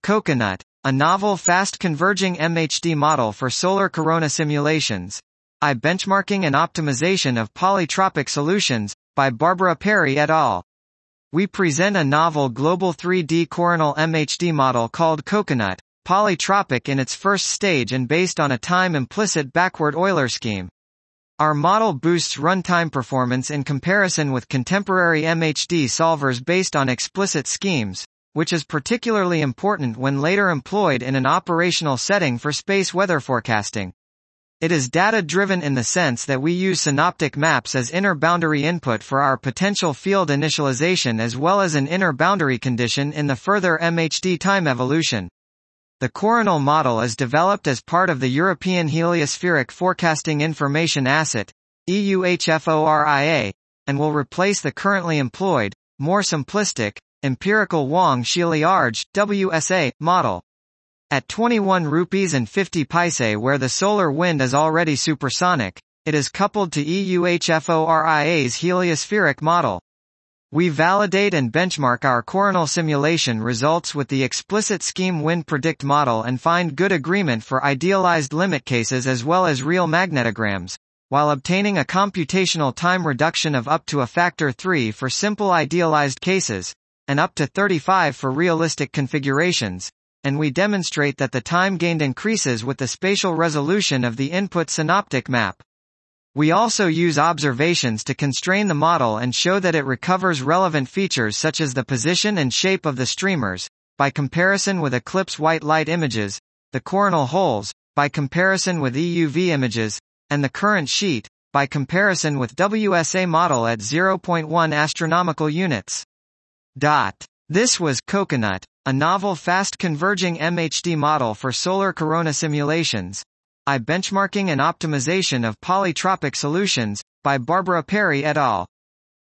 Coconut, a novel fast-converging MHD model for solar corona simulations. Benchmarking and optimization of polytropic solutions, by Barbara Perry et al. We present a novel global 3D coronal MHD model called Coconut, polytropic in its first stage and based on a time-implicit backward Euler scheme. Our model boosts runtime performance in comparison with contemporary MHD solvers based on explicit schemes, which is particularly important when later employed in an operational setting for space weather forecasting. It is data-driven in the sense that we use synoptic maps as inner boundary input for our potential field initialization as well as an inner boundary condition in the further MHD time evolution. The coronal model is developed as part of the European Heliospheric Forecasting Information Asset, EUHFORIA, and will replace the currently employed, more simplistic, empirical Wang-Shiliarge WSA model. At 21 rupees and 50 paise where the solar wind is already supersonic, it is coupled to EUHFORIA's heliospheric model. We validate and benchmark our coronal simulation results with the explicit scheme wind predict model and find good agreement for idealized limit cases as well as real magnetograms, while obtaining a computational time reduction of up to a factor 3 for simple idealized cases, and up to 35 for realistic configurations, and we demonstrate that the time gained increases with the spatial resolution of the input synoptic map. We also use observations to constrain the model and show that it recovers relevant features such as the position and shape of the streamers, by comparison with eclipse white light images, the coronal holes, by comparison with EUV images, and the current sheet, by comparison with WSA model at 0.1 astronomical units. This was Coconut, a novel fast-converging MHD model for solar corona simulations. Benchmarking and optimization of polytropic solutions, by Barbara Perry et al.